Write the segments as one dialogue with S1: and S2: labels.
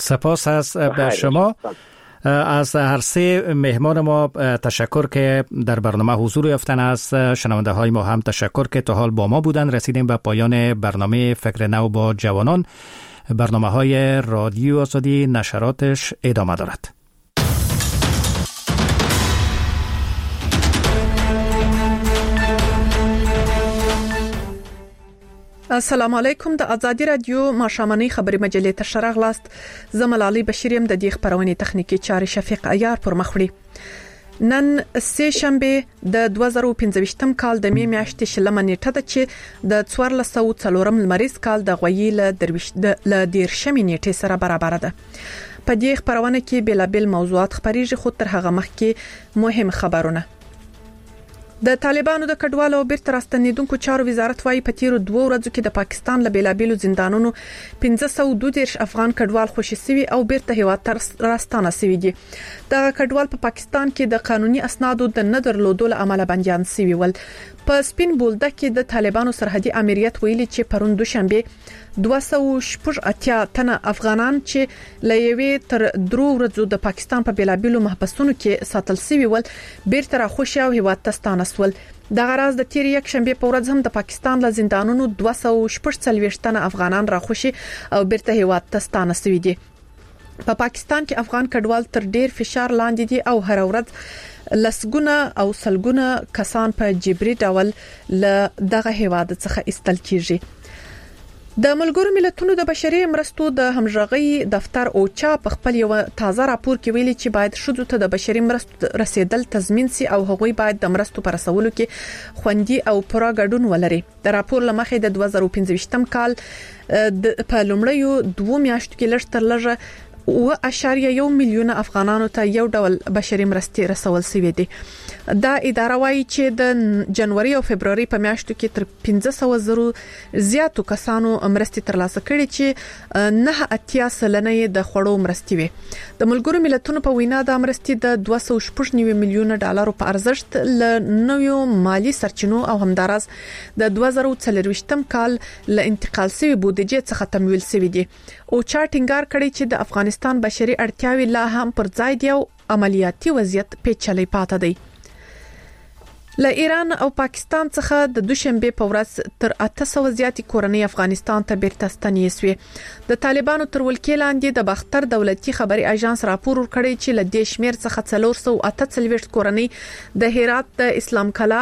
S1: سپاس از شما. از هر سه مهمان ما تشکر که در برنامه حضور یافتن. از شنونده های ما هم تشکر که تا حال با ما بودن. رسیدیم به پایان برنامه فکر نو با جوانان. برنامه های رادیو آزادی نشراتش ادامه دارد.
S2: السلام علیکم. د آزادی رادیو ماشامنی خبری مجلې ته شرغلاست. زملالي بشیریم د دې خبرونې تخنیکی چاري شفیق عیار پر مخوړي. نن سه شنبه د 2015م کال د می میاشتې شلمه نیټه ده چې د 1404 لمریز کال د غوي ل 13 نیټې سره برابر ده. په دې خبرونه کې بلابل موضوعات خبريږي، خو تر هغه مخکې مهم خبرونه. د طالبانو د کډوالو بیرته راستنیدونکو چارو وزارت وايي په تیرو 2 ورځو کې د پاکستان له بیلابیلو زندانونو 532 افغان کډوال خوشي سوي او بیرته هیواد ته راستانه سوي دي. د کډوال په پاکستان کې د قانوني اسنادو د نه درلودو له امله بنديان سوي ول. په سپین بولده کې د طالبانو سرحدي امریت ویلي چې پرون دوشنبه 280 تنه افغانان چې لېوي تر 3 ورځو د پاکستان په بیلابیلو محبسونو کې ساتل سوي ول بیرته راخوشي او هیواد ته ستانه سول. د غراز د تیر یک شنبه په ورځ هم د پاکستان له زندانونو 240 تنه افغانان راخوشي او بیرته هیواد ته ستانه سوي دي. په پاکستان کې افغان کډوال تر ډیر فشار لاندې دي او هر ورځ لسګونه او سلګونه کسان په جبري ډول له دغه هیواد څخه ایستل کیږي. د ملګرو ملتونو د بشري مرستو د همغږي دفتر اوچا په خپل یو تازه راپور کې ویلي چې باید شذو ته د بشري مرستو رسیدل تضمین سي او هغوی باید د مرستو پر رسولو کې خوندي او پوره ګډون ولري. د راپور لمخې د 2015م کال په لومړیو 2 میاشتو کې لږ تر لږه 1.1 میلیون افغانانو ته یو ډول بشري مرستې رسول شوې دي. دا اداره وايي چې د جنوري او فبرवरी په میاشتو کې تر 500,000 زیاتو کسانو مرستې ترلاسه کړې چې 9.8% د خړو مرستې وي. د ملګرو ملتونو په وینا د مرستې د 290 میلیون ډالرو په ارزښت له نویو مالی سرچینو او همدارس د 2024م کال له انتقال شوی بودیجې څخه تمویل شوی دي. او چا ټینګار کړی چې د افغانستان بشري اړتیاوې لا هم پر ځای دي او عملیاتي وضعیت پیچلې پاتې دی. له ایران او پاکستان څخه د دوشنبه په ورځ تر 800 زیاتې کورنۍ افغانستان ته بیرته ستنې شوې. د طالبانو تر ولکې لاندې د باختر دولتي خبري اژانس راپور ورکړی چې له دې شمیر څخه 448 کورنۍ د هرات د اسلام کلا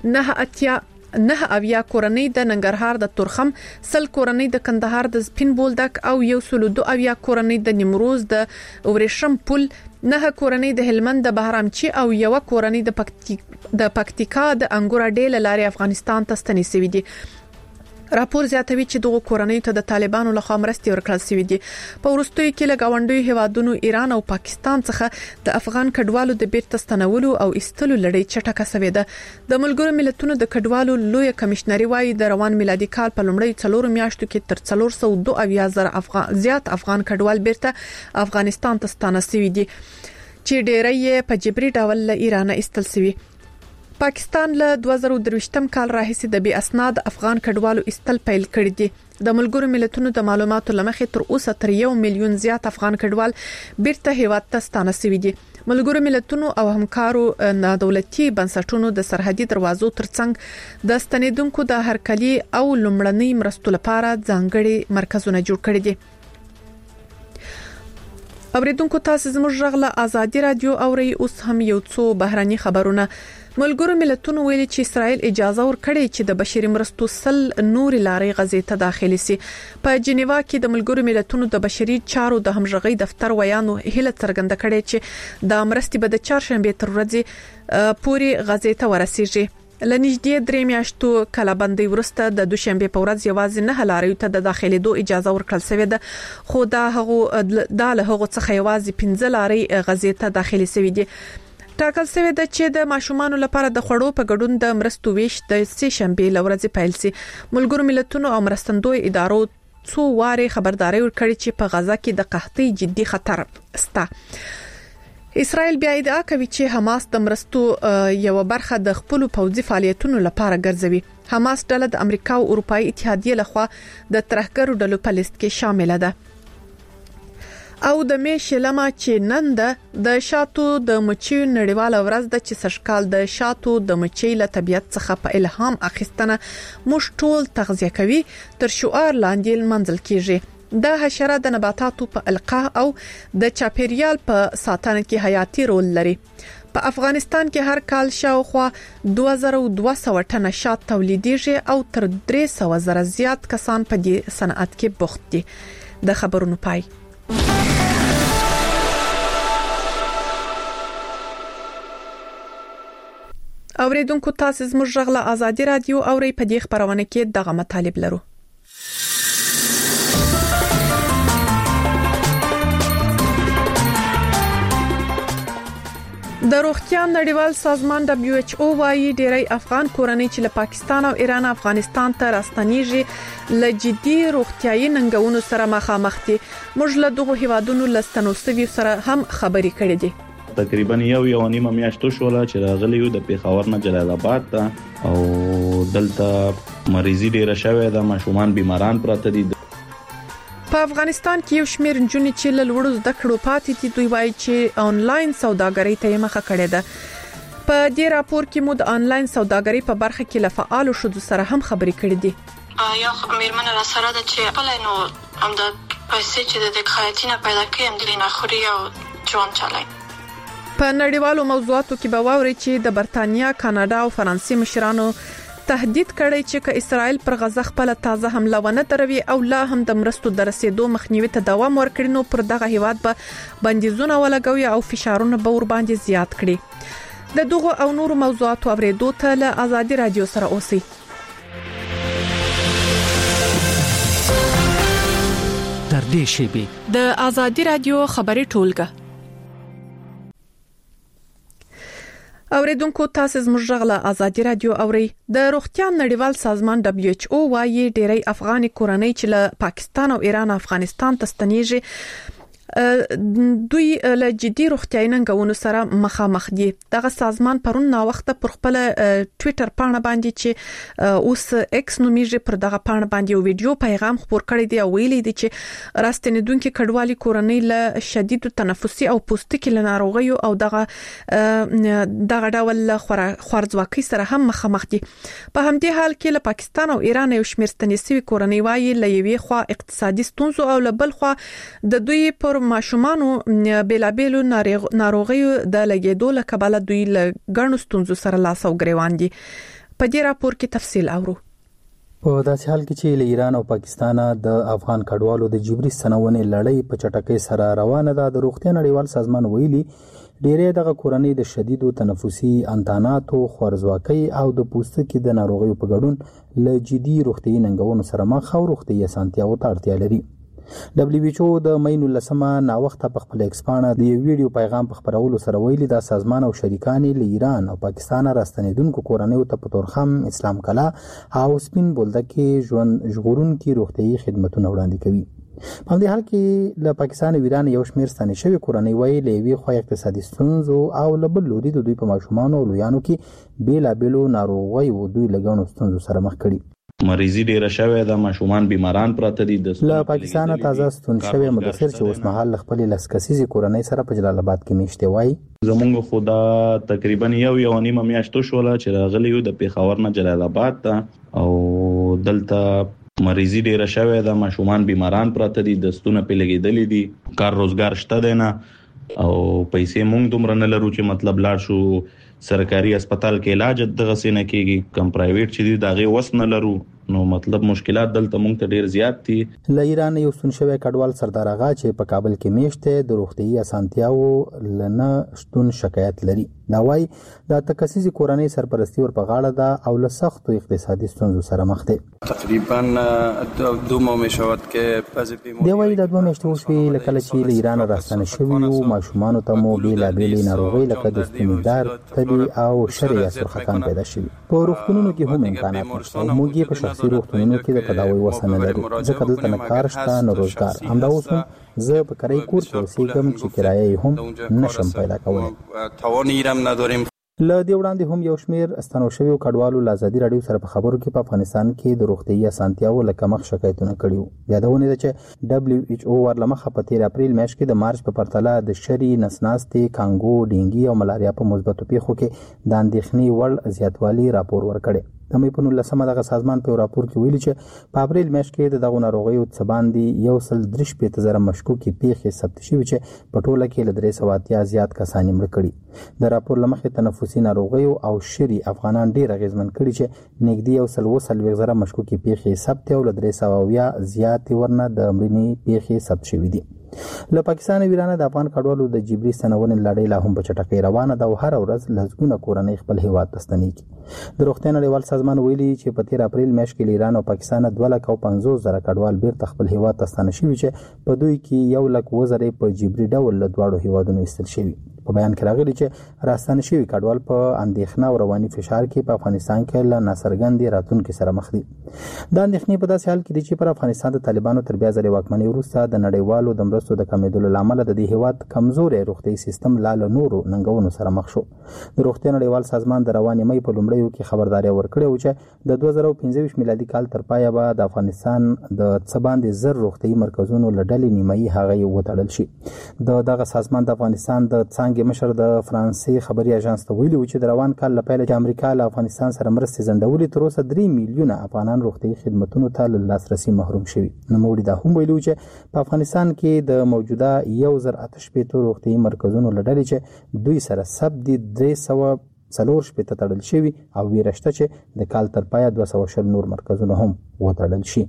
S2: 9 کورنۍ د ننګرهار د تورخم، 100 کورنۍ د کندهار د سپین بولدک او 102 کورنۍ د نیمروز د ورېشم پل، 9 کورنۍ د هلمند د بهرامچی او 1 کورنۍ د پکتیکا د انګور ډېل لارې افغانستان ته ستنې شوې دي. راپور زیاتوي چې دغه کورنۍ ته د طالبانو لخوا مرستې ورکړل شوې دي. په وروستیو کې له گاونډیو هیوادونو ایران او پاکستان څخه د افغان کډوالو د بیرته ستنولو او ایستلو لړۍ چټکه شوې ده. د ملګرو ملتونو د کډوالو لوی کمشنري وايي د روان میلادي کال په لومړی 4 میاشتو کې تر 402,000 زیات افغان کډوال بیرته افغانستان ته ستانه شوي دي چې ډېری په جبري ډول له ایران ایستل شوي. پاکستان له 2023م کال راهیسې د بي اسناد افغان کډوالو ایستل پیل کړی دي. د ملګرو ملتونو د معلوماتو لمخې تر اوسه تر 1 میلیون زیات افغان کډوال بیرته هیواد ته ستانه شوي دي. ملګرو ملتونو او همکارو نادولتي بنسټونو د سرحدي دروازو ترڅنګ د ستنیدونکو د هرکلي او لومړنۍ مرستو لپاره ځانګړي مرکزونه جوړ کړي دي. اوریدونکو تاسو زموږ غږ له آزادي رادیو اوري. اوس هم یو څو بهراني خبرونه. ملګرو ملتونو ویلي چې اسرائیل اجازه ورکړي چې د بشري مرستو سل نور لارې غزې ته داخلي سي. په جنیوا کې د ملګرو ملتونو د بشري چارو د همغږي دفتر ویانو هله څرګنده کړي چې د مرستې به د چهارشنبه تر ورځې پوري غزې ته ورسیږي. لنیږدې 3 میاشتو کلابندۍ ورسته د دوشنبه په ورځ یوازې 9 لارې ته د داخليدو اجازه ورکړل شوې ده، خو دا له هغه څخه یوازې 15 لارې غزې ته داخلي شوې دي. ټاکل شوی ده چې د ماشومانو لپاره د خړو په ګډون د مرستو ویش د سه شنبه لورځ پیل سي. ملګرو ملتونو او مرستندوی ادارو څو واره خبرداري ورکړي چې په غزا کې د قحطۍ جدي خطر شته. اسرائیل بیا ادعا کوي چې حماس د مرستو یو برخه د خپل پوځي فعالیتونو لپاره ګرځوي. حماس ډله د امریکا او اروپאי اتحادیه لخوا د ترهګرو ډلو په لیست کې شامل ده. او د می شلمه چې نن د شاتو د مچیو نړیواله ورځ د چې سشکال د شاتو د مچۍ له طبيعت څخه په الهام اخیستنه موږ ټول تغذیه کوي تر شعار لاندې منځل کیږي د حشرات د نباتاتو په القاح او د چاپیریال په ساتنه کې حیاتي رول لري. په افغانستان کې هر کال شاوخوا 2200 ټنه شات تولیدېږي او تر 300 زره زیات کسان په دې صنعت کې بوخت دي. د خبرونو پای. اوریدونکو تاسو زموږ غږ له آزادي رادیو اوري په دې خبرونه کې دغه مطالب لرو. د روغتیا نړیوال سازمان WHO وايي ډېری افغان کورنۍ چې له پاکستان او ایران افغانستان ته راستنیږي له جدي روغتیايي ننګونو سره مخامخ دي. موږ له دغه هیوادونو لستنوسوي سره هم خبرې کړې دي.
S3: تقریبا یو نیمه میاشتو شوله چې راغلی یو د پیښور نه جلال آباد ته او دلته مریضي ډیره شوې ده، ماشومان بیماران پراته دي.
S2: په افغانستان کې یو شمېر نجونې چې له لوړو زده کړو پاتې دي دوی وایي چې آنلاین سوداګرۍ ته مخه کړې ده. په دې راپور کې مو د آنلاین سوداګرۍ په برخه کې له فعالو شذو سره هم خبرې کړې دي.
S4: یا مېرمنه را سره ده چې خپل نو هم د پیسې چې د خیاطینه پیدا کړم د لیناخوري او ژوند چلای.
S2: په نړیوالو موضوعاتو کې به واوري چې د برتانیا، کاناډا او فرانسې مشرانو تهدید کړی چې که اسرائیل پر غزه خپل تازه حمله ونه دروي او لا هم د مرستو د رسیدو مخنیوي ته دوام ورکړي نو پر دغه هیواد به بندیزونه ولګوي او فشارونه به ور باندې زیات کړي. د دغه او نورو موضوعاتو اوریدو ته له آزادي رادیو سره اوسئ.
S1: در دې شیبه
S2: د آزادي رادیو خبري ټولګه. اوریدونکو تاسو زموږ غږ له آزادي رادیو اوري. د روغتیا نړیوال سازمان WHO وايي ډېری افغاني کورنۍ چې له پاکستان او ایران افغانستان ته ستنیږي دوی له جدي روغتیايي ننګونو سره مخامخ دي. دغه سازمان پرون نا وخت پر خپل ټوئیټر پاڼه باندې چې اوس ایکس نومیږي پر دغه پاڼه باندې یو ویډیو پیغام خپور کړی دی او ویلي دی چې راستنیدونکو کډوالي کورنۍ له شدید تنفسي او پوستکي ناروغیو او دغه ډول خوارځواکۍ سره هم مخامخ دي. په همدې حال کې له پاکستان او ایران یو شمېر ستنیسوي کورنۍ وايي له یوې خوا اقتصادي ستونزو او له بل خوا د دوی پر ماشومانو بیلابیلو ناروغیو د لګیدو له کبله دوی له ګڼو ستونزو سره لاس او ګریوان دي. په دې راپور کې تفصیل اورو.
S5: په داسې حال کې چې له ایران او پاکستان د افغان کډوالو د جبري ستنونې لړۍ په چټکۍ سره روانه ده، د روغتیا نړیوال سازمان ویلي ډېری دغه کورنۍ د شدیدو تنفسي انتاناتو، خوارځواکۍ او د پوستکي د ناروغیو په ګډون له جدي روغتیايي ننګونو سره مخ او روغتیايي اسانتیاوو ته اړتیا لري. WHO د مې 19 نا وخت په خپل ایکسپانه د ویډیو پیغام په خبرولو سره ویلي دا سازمان او شریکان له ایران او پاکستان راستنیدونکو کورنۍ ته په تورخم، اسلام کلا او سپین بولدکي ژوند ژغورونکي روغتیايي خدماتونه وړاندې کوي. په دې حال کې له پاکستان او ایران یو شمېر ستنې شوی کورنۍ وایي له یوې خوا اقتصادي ستونزو او له بل لوري د دوی په ماشومانو او لویانو کې بیلابیلو ناروغیو دوی له ګڼو ستونزو سره مخ کړي.
S3: مریضي ډیره شوې ده، ماشومان بیماران پراته دي.
S5: له پاکستان تازه ستون شوی مدثر چې اوس مهال خپل لسکسیزي کورنۍ سره په جلال آباد کې میشته وای.
S3: زمونږ خدا تقریبا یو نیمه میاشتو شوله چې راغلی یو د پیښور نه جلال آباد ته او دلته مریضي ډیره شوې ده، ماشومان بیماران پراته دي، دستونه په لګیدلې دي، کار روزګار شته دی نه او پیسې مونږ دومره نه لرو چې مطلب لاړ شو سرکاري هسپتال کې علاج دغه سینه کېږي، کم پرایویټ چې دي دغه وس نه لرو نو مطلب مشکلات دلته مونږ ته ډیر زیات دي.
S5: له ایران یو ستون شوی کډوال سردار آغا چې په کابل کې میشته د روغتیايي اسانتیاوو لنه شتون شکایت لري. دا وايي د تکسیزي کورنۍ سرپرستی ور په غاړه ده او له سختو اقتصادي ستونزو سره مخ دي.
S6: تقریبا 2 ماه میشود که
S5: دی وايي د 2 میاشتو شوي لکه چې له ایران راستنه شوی او ماشومان ته مو بیلابیل ناروغي لکه د ستونیدار تبي او شریعه سرخکان پیدا شوی. په روغتونونو کې هم امکانات نشته. موږ په شخصي روغتونونو کې د تداوی وسنه لري ځکه دلته نه کار شته نه روزګار. همدا اوس زه په کرای کور کې اوسېږم چې کرایه هم نشم پیدا کولای.
S6: توان ایرم نداریم.
S5: له دې وړاندې هم یو شمېر ستنو شویو کډوالو له ازادي راډیو سره په خبرو کې په افغانستان کې د روغتیايي اسانتیاوو له کمښت شکایتونه کړي. یادونه ده چې WHO ورلمخه په 13 اپریل میاشت کې د مارچ په پرتله د شری، نسناستي، کانګو، ډینګي او ملاریا په مثبتو پیښو کې د اندېښنې وړ زیاتوالی راپور ورکړي. د مې په 19 دغه سازمان په راپور کې ویلي چې په اپریل میاشت کې د دغه ناروغیو څخه باندې 1.3 مشکوکې پیښې ثبت شوې چې په ټوله کې له 380 زیات کسان مړ کړي. د راپور لمخې تنفسي ناروغیو او شری افغانان ډیر اغیزمن کړي چې نږدې 1.2 مشکوکې پیښې ثبت او له 300 زیات ورنه د مړینې پیښې ثبت شوې دي. له پاکستان او ایران د افغان کډوالو د جبري ستنونې لړۍ لا هم په چټکۍ روانه ده او هر ورځ لږونه کورنۍ خپل هیواد ته ستنېږي. د روغتیا نړیوال سازمان ویلي چې په 13 اپریل میاشت کې ایران او پاکستان 250,000 کډوال بیرته خپل هیواد ته ستانه شوي چې په دوی کې 100,000 په جبري ډول له دواړو هیوادونو ایستل شوي. په بیان کې راغلي چې راستانه شوي کډوال په اندېښنه او رواني فشار کې په افغانستان کې له ناڅرګندې راتلونکي سره مخ دي. دا اندېښنې په داسې حال کې دي چې پر افغانستان د طالبانو تر بیا ځلې واکمنۍ وروسته د نړیوالو د مرستو د کمیدلو لامل د دې هیواد کمزوري روغتي سیستم له نورو ننګونو سره مخ شو. د روغتیا نړیوال سازمان د رواني مې په لومړیو کې خبرداري ورکړې و چې د 2015 میلادي کال تر پایه به د افغانستان د څباندې زر روغتي مرکزونو لړلې نیمایي هغه وټړل شي. دغه سازمان د افغانستان د څنګه مشر د فرانسې خبري اژانس ته ویلي و چې د روان کال لپاره چې امریکا له افغانستان سره مرستې ځنډولې تر اوسه 3 میلیونه افغانان روغتي خدماتو ته له لاسرسي محروم شوي. نوموړي دا هم ویلي چې په افغانستان کې د موجوده 1088 روغتي مرکزونو لړلې چې دوی سره سب دي 300 شپېته تړل شوي او ویرشته چې د کال تر پایه 200 نور مرکزونه هم وتړل شي.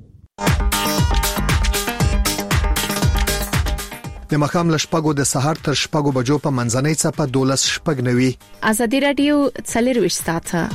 S7: د مخام لشپګو د سحر تر شپګو بجو په منځنۍ څپه 12 شپګ نوي.
S2: ازادي رادیو 24 ساعته.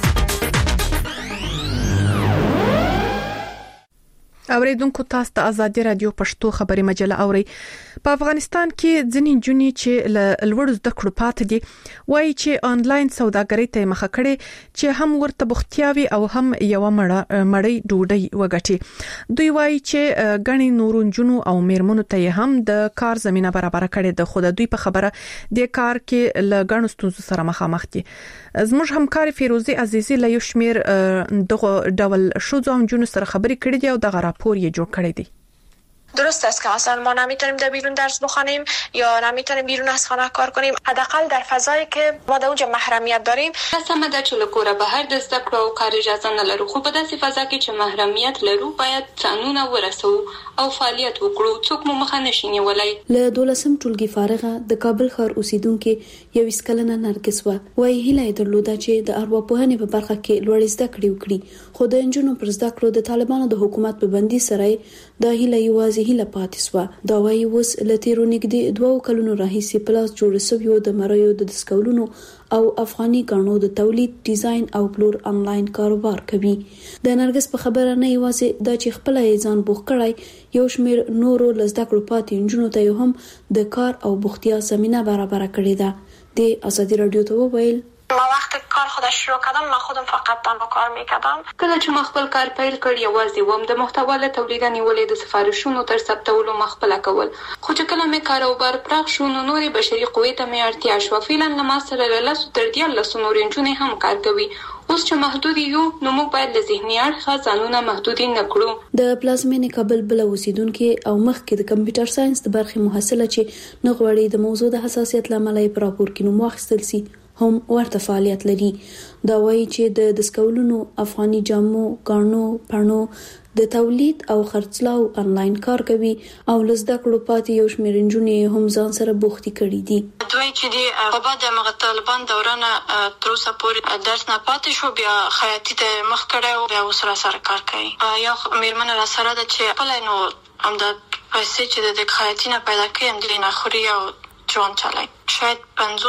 S2: اوریدونکو تاسو ته ازادي رادیو پښتو خبري مجله اوري. په افغانستان کې ځینې جونې چې له لوړ زده کړو پاتې دي وایي چې آنلاین سوداګرۍ ته مخه کړي چې هم ورته بوختیاوي او هم یو مړی ډوډۍ وګټي. دوی وایي چې غني نورونجونو او میرمنو ته هم د کار زمينه برابر کړي د خود دوی په خبره د کار کې لګڼو ستونزو سره مخامخ دي. زموږ همکار فیروزي عزیزی له یو شمیر دغه ډول شوزو هم جون سره خبرې کړې دي او دغه راپور یې جوړ کړی دی.
S8: درست است که اصلا ما نمیتونیم در بیرون درس بخوانیم یا نمیتونیم بیرون از خانه کار کنیم، حداقل در فضایی که ما در اونجا محرمیت داریم.
S4: قسمه ده چې له کوره بهر د زده کړو او کار اجازه نه لرو، خو په داسې فضا کې چې محرمیت لرو باید ځانونه ورسو او فعالیت وکړو، څوک مو مخه نشي نیولای.
S9: له 12 ټولګي فارغه د کابل ښار اوسیدونکو یو اسکلنه نرګس وایي هیله درلوده چې د ارواپوهنې په برخه کې لوړ زده کړې وکړي، خو د انجونو پر زده کړو د طالبانو د حکومت په بندي سره د هیله یوازې هیله پاتې سو. دا وایي اوس لتیرو نګدي 2 کلونو راهیسې پلاس جوړ شوی د مریو د دسکولونو او افغاني غاڼو د تولید، ډیزاین او پلور انلاین کاروبار کوي. د نرګس په خبره نه یوازې د چې خپل ځان بوخ کړای، یو شمیر نورو لزده کړو پاتې انجونو ته هم د کار او بوختیا زمينه برابر کړې ده. د ازادي رادیو ته وویل
S8: ما وقتی کار خودش شروع کردم من خودم فقط تنها کار میکردم.
S4: کله چې ما خپل کار پیل کړ یوازې وم د محتوا له تولید نیولې د سفارشونو تر ثبتولو مخبل کول، خو چې کله مې کاروبار پراخ شو نو نورې بشري قوې ته مې اړتیا شو. فعلا له ما سره له 10 تر 13 نورې جنې هم کار کوي. اوس چې محدود یو نو موږ باید له ذهني اړخه ځانونه محدود نه کړو.
S9: د پلازمینې کابل بل اوسیدونکو او مخکې د کمپیوټر ساينس د برخې محصله چې نه غوړي د موضوع د حساسیت لامل یې پر راپور کې نو واخیستل سي هم ورته فعالیت لري. دا وایي چې د دسکولونو، افغاني جامو، غاڼو، پڼو د تولید او خرڅلاو انلاین کار کوي او لزده کړو پاتې یو شمېر انجونې هم ځان سره بوختي کړي دي.
S4: دوی چې دی په بعد د طالبان دورانه تر اوسه پورې درس نه پاتې شو، بیا خیاطي ته مخ کړه او بیا وسره سره کار کوي. یا میرمن را سره د چې خپل نو هم د پیسې چې د خیاطي نه پیدا کوي هم د نه خوري او ژوند چلای. شاید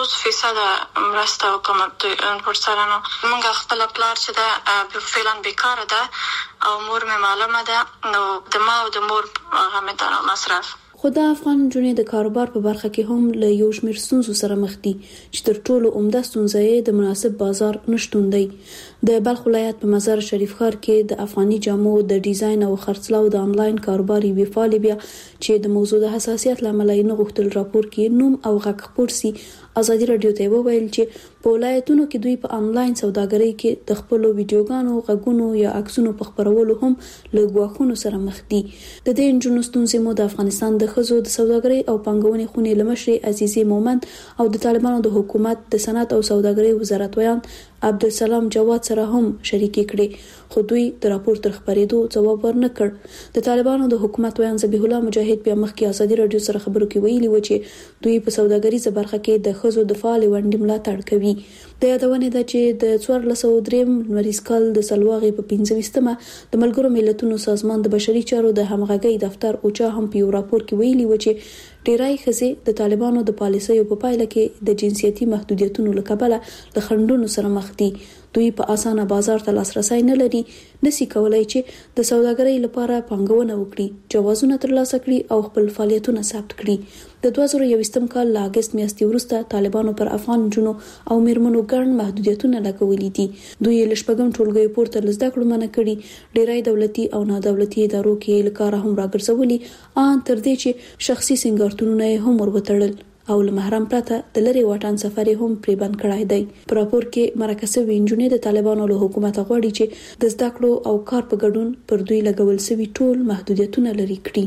S4: 50% مرسته وکم پر سره نو موږ خپل پلار چې دا فعلا بیکاره ده او مور مې معلومه ده نو د ما او د مور هغه مې مصرف.
S9: خو د افغان جنې د کاروبار په برخه کې هم له یو شمېر ستونزو سره مخ دي چې تر ټولو عمده ستونزه یې د مناسب بازار نشټون دی. د بلخ ولایت په مزار شریف ښار کې د افغاني جامو د ډیزاین او خرڅلاو د انلاین کاروبار یوې فعالې بیا چې د موضوع د حساسیت لامل یې نه غوښتل راپور کې نوم او غږ خپور سي. ازادي رادیو ته وویل چې په ولایتونو کې دوی په انلاین سوداګرۍ کې د خپل ویډیوګانو، غږونو یا عکسونو په خپرولو هم له ګواښونو سره مخ دي. د دې نجونو ستونزې مو د افغانستان د ښځو د سوداګرۍ او پانګونې خونې لمشرې عزیزې مومند او د طالبانو د حکومت د صنعت او سوداګرۍ وزارت ویان عبدالسلام جواد سره هم شریکې کړې، خو دوی د راپور تر خبرېدو ځواب ورنکړ. د طالبانو د حکومت ویان ذبیح الله مجاهد بیا مخکې ازادي رادیو سره خبرو کې ویلي و چې دوی په سوداګریزه برخه کې د ښځو د فعال ونډې ملاتړ کوي. د یادونې ده چې د 1403 نوریز کال د سلواغې په 25مه د ملګرو ملتونو سازمان د بشري چارو د همغږۍ دفتر اوچا هم په یو راپور کې ویلي و چې ډیری ښځې د طالبانو د پالیسیو په پایله کې د جنسیتي محدودیتونو له کبله د خنډونو سره مخ دي. دوی په اسانه بازار ته لاسرسي نه لري، نشي کولای چې د سوداګرۍ لپاره پانګونه وکړي، جوازونه ترلاسه کړي او خپل فعالیتونه ثبت کړي. د 2021م کال له اگست میاشتې وروسته طالبانو پر افغان جنو او میرمنو ګڼ محدودیتونه لګولي دي. دوی له شپږم ټولګي پورته لزده کړو منع کړي، ډیری دولتي او نادولتي ادارو کې لکاره هم راګرځولي، ان تر دې چې شخصي سنگارتونونه هم ورغتړل او له محرم پرته د لری واټن سفر هم پری بند کړای دی. په راپور کې مرکزي وینجونې د طالبانو له حکومت غواړي چې د زده کړو او کار په ګډون پر دوی لګول شوی ټول محدودیتونه لري کړي.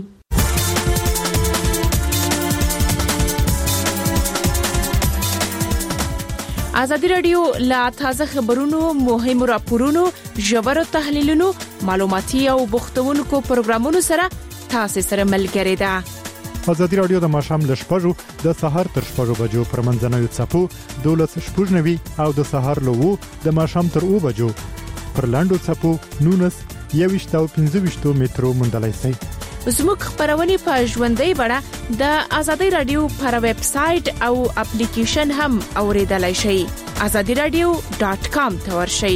S10: ازادي رادیو لا تازه خبرونو، مهمو راپورونو، ژورو تحلیلونو، معلوماتي او بوختونکو پروګرامونو سره تاسو سره ملګری ده.
S11: ازادي رادیو د ماښام له 6 د سهار تر 6 بجو پر منځنوي څپو 12:90 او د سهار له 2 د ماښام تر 2 بجو پر لاندو څپو 19 او 15 مترو مندلای شي.
S10: زموږ خبرونه په ژوندۍ بڼه د ازادي رادیو پر ویب سټ او اپلیکیشن هم اوریدلای شئ. azadiradio.com ته ورشئ.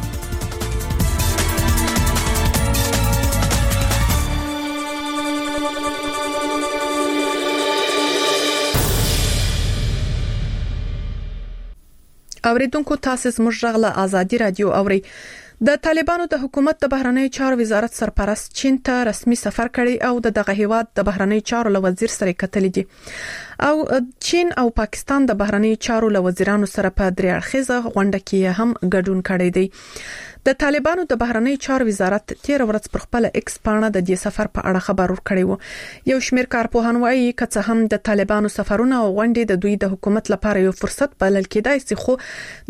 S2: اوریدونکو تاسو زموږ غږ ازادي رادیو اوري. د طالبانو د حکومت د بهرنیو چارو وزارت سرپرست چین ته رسمي سفر کړی او دغه هیواد د بهرنیو چارو له وزیر سره کتلې دي او چین او پاکستان د بهرنیو چارو له وزیرانو سره په درې اړخیزه غونډه کې هم ګډون کړی دی. د طالبانو د بهرنیو چارو وزارت 13 ورځ پر خپل ایکس پاڼه د دې سفر په اړه خبر ورکړی و. یو شمېر کارپوهان وایي که هم د طالبانو سفرونه او غونډې د دوی د حکومت لپاره یو فرصت بلل کېدای شي، خو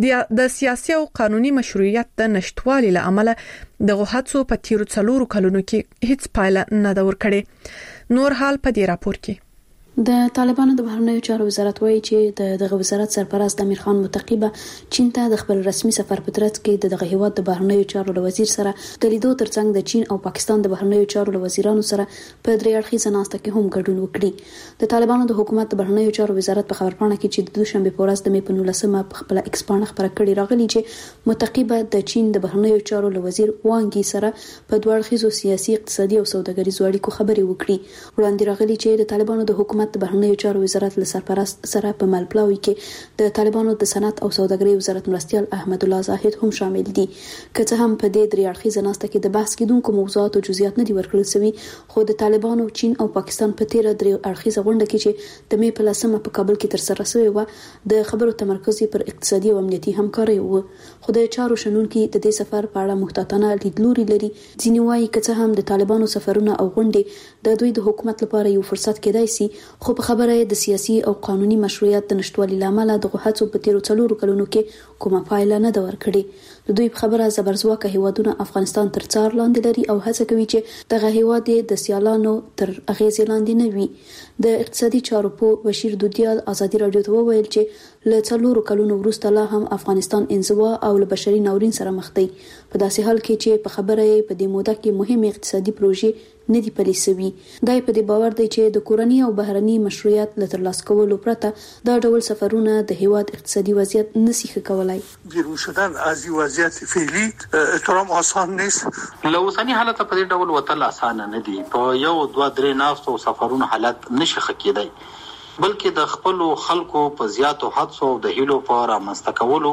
S2: د سیاسي او قانوني مشروعیت د نشټوالي له امله دغه هڅو په تیرو 4 کلونو کې هیڅ پایله نه دا ورکړي. نور حال په دې راپور کې
S9: د طالبانو د بهرنیو چارو وزارت وایي چې دغه وزارت سرپرست امیر خان متقیبه چین ته د خپل رسمي سفر په ترڅ کې دغه هیواد د بهرنیو چارو له وزیر سره د لیدو ترڅنګ د چین او پاکستان د بهرنیو چارو له وزیرانو سره په درې اړخیزه ناسته کې هم ګډون وکړي. د طالبانو د حکومت د بهرنیو چارو وزارت په خبرپاڼه کې چې د دوشنبه په ورځ د می په 19مه په خپل ایکس پاڼه خبره کړې راغلي چې متقیبه د چین د بهرنیو چارو له وزیر وانګي سره په دوه اړخیزو سیاسي، اقتصادي او سوداګریزو اړیکو خبرې وکړي. وړاندې راغلي چې د طالبانو د حکومت د بهرنیو چارو وزارت له سرپرست سره په ملپلاوي کې د طالبانو د صنعت او سوداګرۍ وزارت مرستيال احمد الله زاهد هم شامل دي. که څه هم په دې درې اړخیزه ناسته کې د بحث کېدونکو موضوعات او جزئیات نه دي ورکړل شوي، خو د طالبانو، چین او پاکستان په 13 درې اړخیزه غونډه کې چې د می په 10مه په کابل کې تر سره شوې و د خبرو تمرکز پر اقتصادي او امنیتي همکارۍ و. خو د چارو شنونکو د دې سفر په اړه محتاطانه لیدلوري لري. ځینې وایي که څه هم د طالبانو سفرونه او غونډې د دوی د حکومت لپاره یو فرصت کېدای شي، خو په خبره د سیاسي او قانوني مشروعیت د نشټوالي لامل دغه هڅو په 13 کلونو کې کومه پایله نه دا ورکړي. د دوی په خبره زبرځواکه هیوادونه افغانستان تر څار لاندې لري او هڅه کوي چې دغه هیواد د سیالانو تر اغیز لاندې نه وي. د اقتصادي چارو په بشیر دودیال ازادي رادیو ته وویل چې له 4 کلونو وروسته لا هم افغانستان انزوا او له بشري ناورین سره مخ دی، په داسې حال کې چې په خبره په دې موده کې مهمه اقتصادي پروژې نه دی پلي شوی. دای په دې باور دی چې د کورنی او بهرني مشروعیت له ترلاسه کولو پرته دا ډول سفرونه د هیواد اقتصادي وضعیت نشي ښه کولای.
S12: بیرون شدن از این وضعیت فعلی احترام آسان نیست.
S13: له اوسنی حالت په دې ډول وتل آسان نه دي. په یو 2-3 ناستو سفرونو حالت نشي ښه کېدای، بلکې د خپل خلکو په زیاتو حادثو د هیلو په رامنځته کولو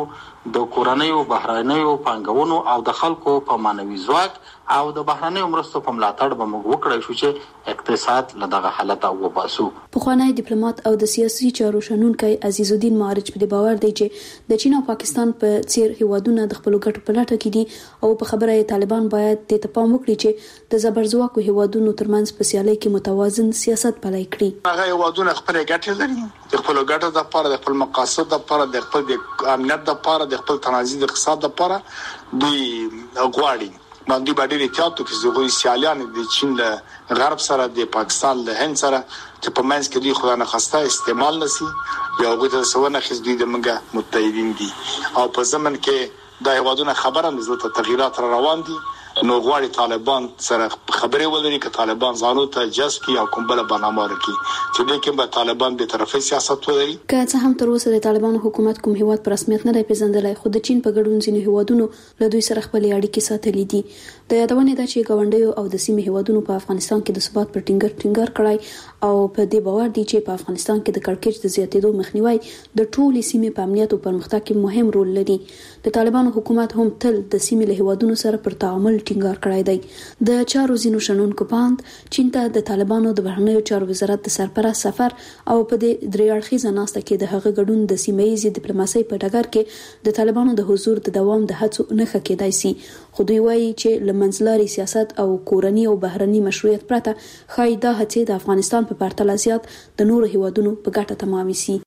S13: د کورنیو بهرنیو پانګونو او د خلکو په مانوي ځواک او د بهرنیو مرستو په ملاتړ به موږ وکړای شو چې اقتصاد له دغه حالت وباسو.
S9: پخوانی ډیپلوماټ او د سیاسي چارو شنونکي عزیز الدین معارج په باور دی چې د چین او پاکستان په څیر هیوادونه د خپل ګټو په لټه کې دي او په خبره طالبان باید د تپام وکړي چې د زبرځواکو هیوادونو ترمنځ په سیالۍ کې متوازن سیاست پلي کړي.
S14: هغه هیوادونه خپل ګټې لري، د خپل ګټو لپاره، د خپل مقاصد لپاره، د خپل امنیت لپاره، د خپل تنظیم اقتصاد لپاره دوی غواړي باندې باندې احتیاط وکړي چې دوی سیالان د چین له غرب سره، د پاکستان له هند سره چې په منځ کې دوی خدای نه خواسته استعمال نشي یا هغه د سونه خز دوی د منګه متحدین دي او په زمن کې د هیوادونو خبره نزلت تغیرات روان دي. نو غواړي طالبان سره خبرې ولري چې طالبان ځانو ته جذب کی او کوم بل برنامه ورکړي چې دغه به طالبان به طرفي سیاست ولري.
S9: که څه هم تر اوسه د طالبانو حکومت کوم هیواد پر رسمیت نه پیژندلای، خو د چین په ګډون ځینې هیوادونو له دوی سره خپل اړیکې ساتلې دي. د یادونه ده چې ګاونډیو او د سیمې هیوادونو په افغانستان کې د ثبات پر ټینګار کړای او په دې باور دي چې په افغانستان کې د کړکېچ د زیاتېدو مخنیوي د ټولې سیمې په امنیت او پرمختګ کې مهم رول لري. د طالبانو حکومت هم تل د سیمې له هیوادونو سره پر تعامل ټینګار کړی دی. د چارو زینو شنونکو باند چین ته د طالبانو د بهرنیو چارو وزارت د سرپرست سفر او په دې درې اړخیزه ناسته کې د هغه ګډون د سیمه‌ایزي ډیپلوماسۍ په ډګر کې د طالبانو د حضور د دوام د هڅو نښه کېدای شي. خو دوی وایي چې لمنځلاري سیاست او کورنی او بهرني مشروعیت پرته خای دا هڅې د افغانستان په پرتله زیات د نورو هیوادونو په ګټه تمامې شي.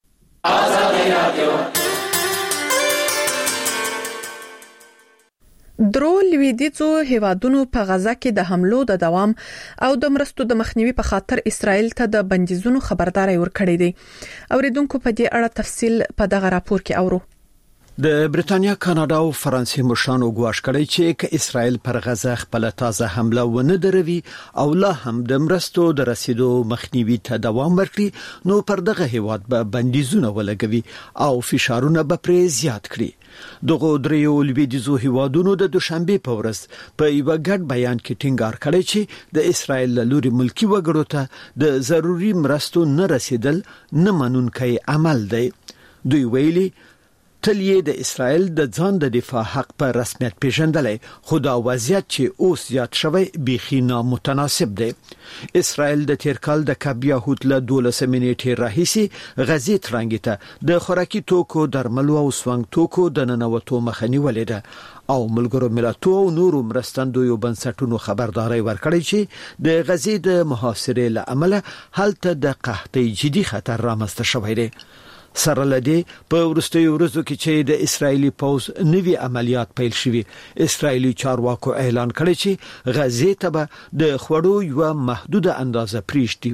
S2: درو لویدیځو هیوادونو په غزا کې د حملو د دوام او د مرستو د مخنیوي په خاطر اسرائیل ته د بندیزونو خبرداري ورکړې دي. اوریدونکو په دې اړه تفصیل په دغه راپور کې اورو.
S15: د بریتانیا، کاناډا او فرانسې مشرانو ګواښ کړی چې ک اسرائیل پر غزا خپل تازه حمله ونه دروي او لا هم د مرستو د رسیدو مخنیوي ته دوام ورکړي، نو پر دغه هیواد به بندیزونه ولګوي او فشارونه به پرې زیات کړي. دغه دریو لویدیځو هیوادونو د دوشنبه په ورځ په یو ګډ بیان کې ټینګار کړی چې د اسرائیل لوري ملکی وګړو ته د ضروري مرستو نه رسیدل نه منونکی عمل دی. دوی ویلي تل یې د اسرائیل د ځان د دفاع حق په رسمیت پیژندلای، خو دا وضعیت چې اوس زیات شوی بیخي نامتناسب دی. اسرائیل د تیر کال د کابیا هوتله 12 منېټې راهیسي غزې ترانګې ته د خوراکي توکو، درملو او سونګ توکو د ننوتو مخه نیولې ده او ملګرو ملتونو او نورو مرستندویو بنسټونو خبرداري ورکړی چې د غزې د محاصرې له امله هلته د قحطۍ جدي خطر رامنځته شوی دی. سره لدی په ورستیو ورځو کې چې د اسرایلی پوز نوي عملیات پیل شوي، اسرایلی چارواکو اعلان کړی چې غزې ته به د خوړو یو محدوده اندازه پریږدي.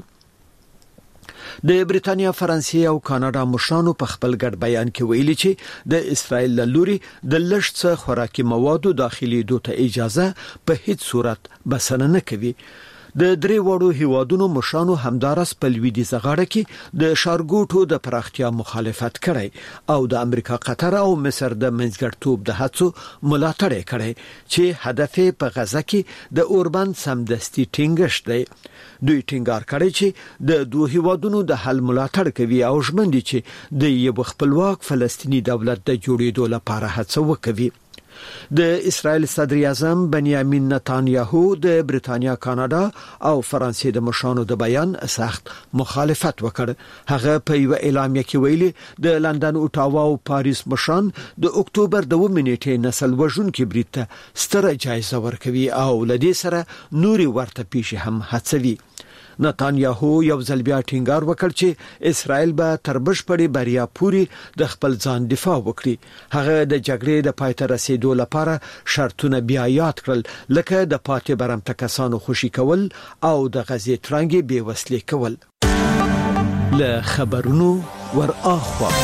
S15: د بریتانیا، فرانسې او کاناډا مشرانو په خپل ګډ بیان کې ویلي چې د اسرایل لوري د لږ څه خوراکي موادو داخلي دوته اجازه په هیڅ صورت بسنه نه کوي. د درې وړو هیوادونو مشرانو همدارس په لویدیځه غاړه کې د شارګوټو د پراختیا مخالفت کړی او د امریکا، قطر او مصر د منځګړتوب د هڅو ملاتړ کړی چې هدف په غزا کې د اوربند سمدستي ټینګښت دی. دوی ټینګار کړی چې د دوه هیوادونو د حل ملاتړ کوي او ژمن دي چې د یو خپلواک فلسطینی دولت د جوړېدو لپاره هڅه وکړي. د اسرائیل صدر اعظم بنیامین نتانیاهو د بریتانیا، کاناډا او فرانسې د مشرانو د بیان سخت مخالفت وکړ. هغه په یو اعلامیه کې ویلي د لندن، اوټاوا او پاریس مشران د اکتوبر 2 منېټې نسل وژونکي برید ته ستره جایزه ورکوي او لدې سره نوري ورته پیښې هم هڅوي. نتانیاهو یو ځل بیا ټینګار وکړ چې اسرائیل به تر بشپړې بریا پورې د خپل ځان دفاع وکړي. هغه د جګړې د پای ته رسیدو لپاره شرطونه بیا یاد کړل، لکه د پاتې برمته کسانو خوشي کول او د غزې ترانګې بې وسلې کول. له خبرونو ور اخوا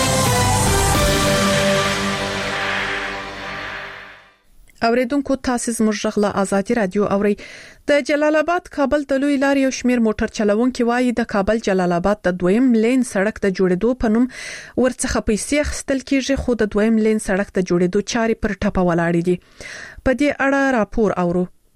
S2: اوریدونکو تاسو زموږ غلا آزادي رادیو اوري. د جلال آباد کابل د لوی لارې او شمیر موټر چلوونکي وایي د کابل جلال آباد د دویم لین سړک د جوړېدو په نوم ورڅخه پیسې اخیستل کیږي، خو د دویم لین سړک د جوړېدو چارې پر ټاپه ولاړې دي. په دې اړه راپور اورو.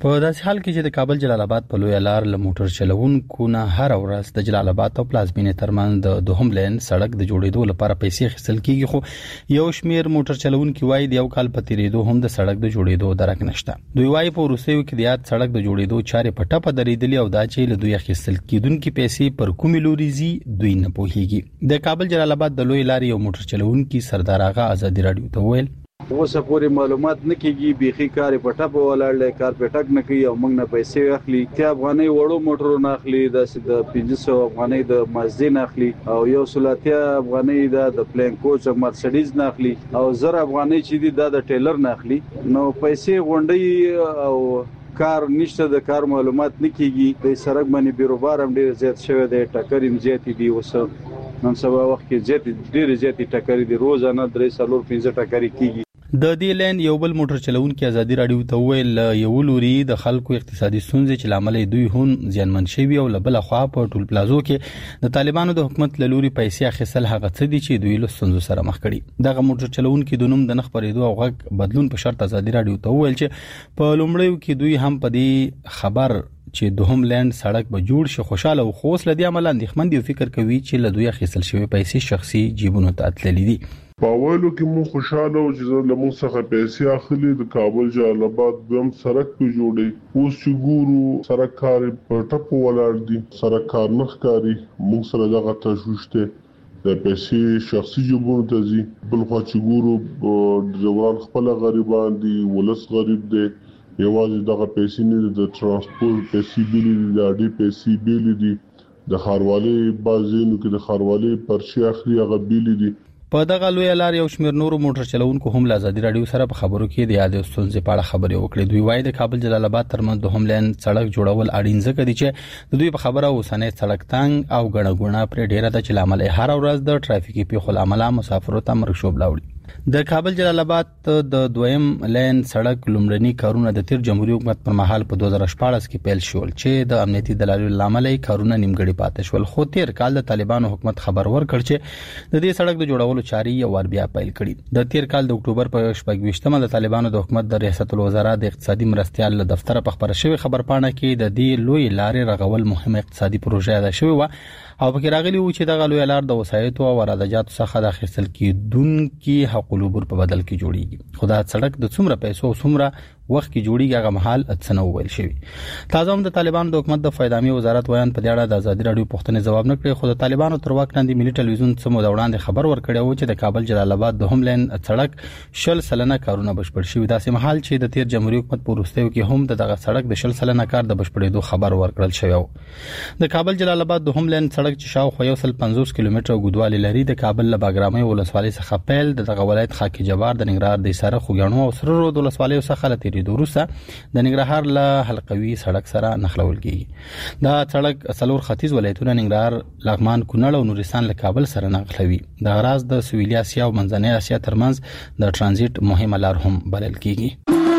S16: په داسې حال کې چې د کابل جلال آباد په لوی لار له موټر چلوونکو نه هر ورځ د جلال آباد او پلازمینې ترمن د دوهم لین سړک د جوړېدو لپاره پیسې خصل کیږي، خو یو شمیر موټر چلوونکو وایي د یو کال په تیریدو هم د سړک د جوړېدو درک نشته. دوی وایي په روسیو کې د یاد سړک د جوړېدو چارې په ټپه درېدلې او دا چې له دوی خصل کیدونکو پیسې پر کومې لوري زی دوی نه پوهیږي. د کابل جلال آباد د لوی لارې یو موټر چلوونکو سردار آغا آزادی رادیو ته ویل
S17: اوسه پورې معلومات نه کیږي، بيخي کار په ټاپه ولاړل، کار په ټاک نه کوي او موږ نه پیسې اخلي. ته افغاني وړو موټرو نه اخلي، د 500 افغاني د مازدین اخلي او یو سلاتیا افغاني د پلین کوچ مرسيډیز نه اخلي او 1000 افغاني چې دی د ټیلر نه اخلي. نو پیسې غونډي او کار نشته، د کار معلومات نه کیږي. د سړک باندې بیروبار هم ډیر زیات شوی دی، ټکر هم زیات دي. اوسه نن سبا وخت کې ډیر زیات ټکر دي، روزانه 3-4-5 ټکر کیږي.
S16: د دې لین یو بل موټر چلوونکو آزادی رادیو ته ویل یو لوري د خلکو اقتصادي ستونزې چې لامل دوی هم زیانمن شوي او لبل خوا په ټول پلازو کې د طالبانو د حکومت له لوري پیسې اخیستل هغه څه دي چې دوی له ستونزو سره مخ کړي. دغه موټر چلوونکو د نوم د نخ پرېدو او غږ بدلون په شرط آزادی رادیو ته ویل چې په لومړیو کې دوی هم په دې خبر چې دوهم لین سړک به جوړ شي خوشاله او خوص لدی عمل اندېښمن دي او فکر کوي چې له دوی اخیستل شوی پیسې شخصي جیبونو ته تللي دي.
S18: باولو کې مو خوشاله او چې له موږ څخه پیسې اخلي د کابل جلال آباد بم سړک په جوړي. اوس چې ګورو سړک کار په ټپو ولاړ دي، سړک کار نه ښکاري. موږ سره دغه تشویش ته د پیسې شخصي جیبونو ته ځي. بل خو چې ګورو ځوان خپل غریبان دي، ولس غریب دي. یوازې دغه پیسې نه د ترانسپورت پیسې بیل دي، د اډي پیسې بیل دي، د خاروالي بازینو کې د خاروالي پرچی اخلي هغه بیل دي.
S16: په دغه لوی لار یو شمیر نورو موټر چلوونکو هم له آزادی رادیو سره په خبرو کې د یادې ستونزې په اړه خبرې وکړې. دوی وایي د کابل جلال آباد ترمن دوهم لین سړک جوړول اړین ځکه دي چې د دوی په خبره اوسنۍ سړک تنګ او غړغړه پر ډیره د چلامل هر ورځ د ټرافیکي پیښو لامل مسافرو ته مرګ شوب لاوړي. د کابل جلال آباد د دویم لین سړک لومړني کارونه د تیر جمهوریت حکومت پر مهال په 2014 کې پیل شول چې د امنیتي دلایلو لامل کارونه نیمګړي پاتې شول. خو تیر کال د طالبانو حکومت خبر ورکړ چې د دې سړک د جوړولو چاري یو ور بیا پیل کړي. د تیر کال د اکتوبر په 28مه د طالبانو د حکومت د ریاست الوزرا د اقتصادي مرستيال له دفتر په خبره شوی خبر پاڼه کې د دې لوی لارې رغول مهمه اقتصادي پروژه ده شوی و او پکې راغلی و چې دغه لوی لار د وسایتو او رادجاتو څخه د خپل کېدونکو حق العبور په بدل کې جوړیږي. خو دا سړک د څومره پیسو او څومره وخت کې جوړیږي هغه محل اتسنو ویل شوی. تازه هم د طالبانو د حکومت د فایدامي وزارت ویان په دې اړه د آزادی رادیو پوښتنې جواب نه کړی. خو د طالبانو تر واک لاندې ملي ټلویزیون سمو د وړاندې خبر ورکړی و چې د کابل جلال آباد دوهم لین سړک 10% کارونه بشپړ شوی. داسې محل چې د تیر جمهوریت حکومت په وروستیو کې هم دغه سړک د 10% کار د بشپړېدو خبر ورکړل شوی و. د کابل جلال آباد دوهم لین سړک چې شاوخوا 150 کیلومتره اوږدوالی لري د کابل له باګرامي ولسوالۍ څخه پیل دغه ولایت خاکی جبار د ننګرهار د سره خوګانو او سره رود ولسوالۍ څخه لتیری دوروسه د ننګرهار له حلقوي سړک سره نښلول کیږي. دا سړک څلور ختیځ ولایتونه ننګرهار، لغمان، کونړ او نورستان له کابل سره نښلوي. د غراز د سویلي اسیا او منځنۍ اسیا ترمنځ د ترانزیت مهمه لار هم بلل کیږي.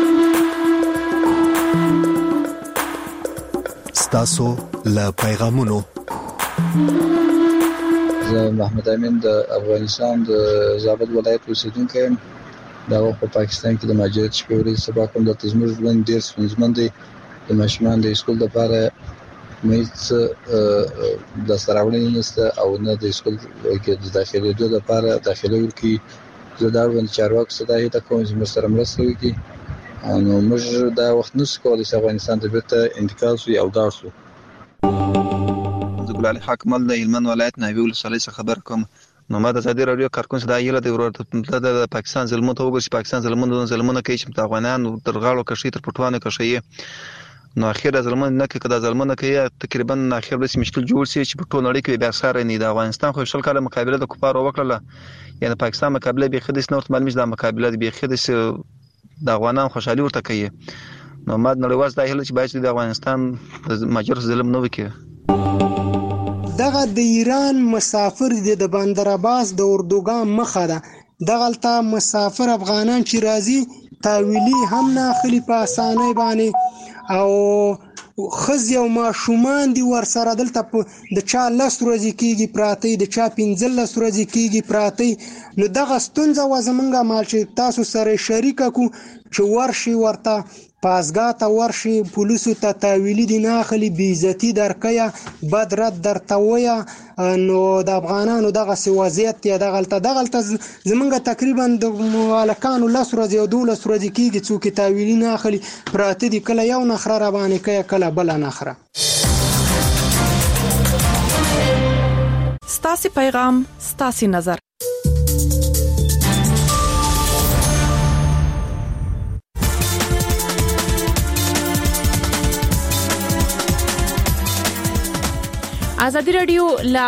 S7: ستاسو له پیغامونو
S19: زه محمد امین د افغانستان د زابل ولایت اوسیدونکی یم. دا په پاکستان کې د مهاجرت شپې ورځې سبا کوم د زموږ ژوند ډېر ستونزمن دی. د ماشومان د اسکول لپاره مېڅ د سراوړنې نشته او نه د اسکول کې د داخلېدو لپاره داخله ورکړي. زه دا اړوند چارواکو څخه دا هیله کوم چې موږ سره مرسته وکړي. نو موږ دا وخت نشو کولی چې افغانستان ته بیرته انتقال شو او لاړ شو.
S20: ګلالي حکمل د هلمند ولایت ناوی ولسوالۍ څخه خبر کوم. نو ما د آزادي رادیو کارکون څخه دا یله د ورته د پاکستان ظلمونو ته وګورئ چې پاکستان ظلمونه کوي چې د افغانانو تر غاړو کشي تر پټوانه کشي. نو اخر ظلمونه نه کوي، کدا ظلمونه کوي تقریبا اخر به مشکل جوړ شي چې په ټول نړۍ کې بیا سره نه د افغانستان خو شل کاله مقابله د کفارو وکړه. یعنی پاکستان مقابله به خدای نورت معلومه د مقابله به خدای د افغانان خوشحالي ورته کوي. نو ما نړیوال دا هله چې باید د افغانستان د ماجر ظلم نه وکړي.
S21: دغه د ایران مسافر د بندر عباس د اردوګان مخه ده. دغلته مسافر افغانان چې راځي تاویلی هم نه اخلي په اسانۍ باندې او خزي او ماشومان دي ور سره دلته د چا 10 ورځې کېږي پراته، د چا 15 ورځې کېږي پراته. نو دغه ستونزه و زمونږه مال چې تاسو سره شریک کو چې ورشي ورته پاسګاه ته ورشي پولیسو ته تاویلی دي نه اخلي بې عزتي درکیا بد رد درته ویا نو د افغانانو دغه وضعیت یا دغلته زمونږ تقریبا د مالکانو 10 ورځې او 12 ورځې کېږي څوک تاویلی نه اخلي پراته دي کله یو نخره را باندې کوي کله بل نخره.
S2: ستاسو پیغام ستاسو نظر.
S10: ازادي رادیو